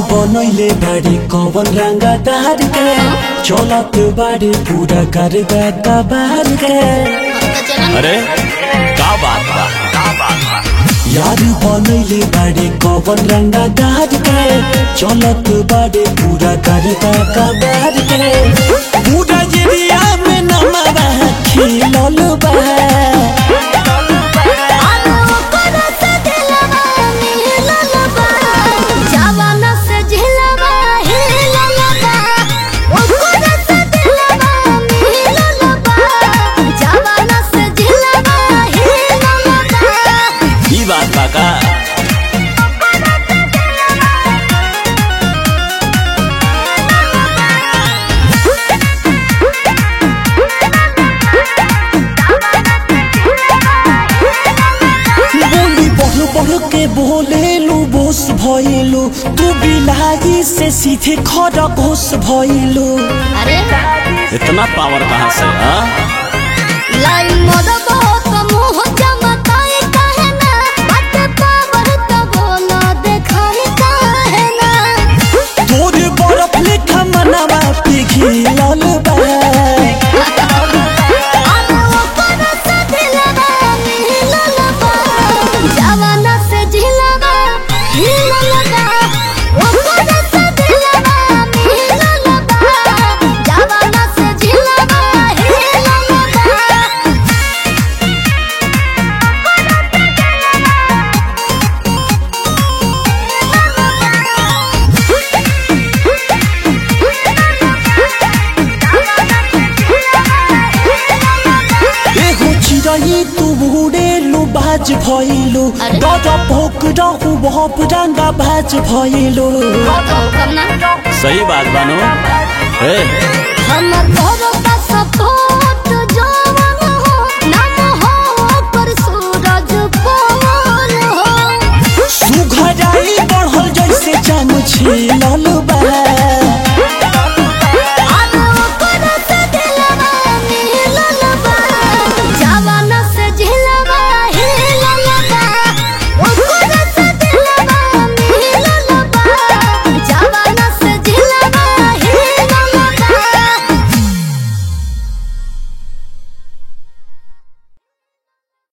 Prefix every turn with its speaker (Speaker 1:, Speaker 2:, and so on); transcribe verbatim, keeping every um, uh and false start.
Speaker 1: बनैले बाड़ी कवन रंगा दार के चलत बाड़ी पूरा कर का बार के।
Speaker 2: अरे का बात बा का बात बा
Speaker 1: यार बनैले बाड़ी कवन रंगा दार के चलत बाड़ी पूरा कर का बार के। पूरा जिरिया में नमवा खिलल बा के बोलेलू बोस भइलू तू बिलाही से सीधे खरगोश भइलू।
Speaker 2: अरे इतना पावर कहाँ से? हाँ
Speaker 3: लाइन मोदा बहुत मुँह चमकाए काहे ना बात पावर तो बोला देखाए काहे ना।
Speaker 1: तोरे बर्फ लिखा मनवा पिघलल बा तू बुड़ेलू बाज भइलू दादा भोक रहू बहुत रंगा बाज भइलू।
Speaker 2: सही बात बानो ए
Speaker 3: हम तोरो का सपोर्ट जवान हो नाम हो पर सूरज बोल हो
Speaker 1: सुघराई बढ़ल जैसे चाम छिल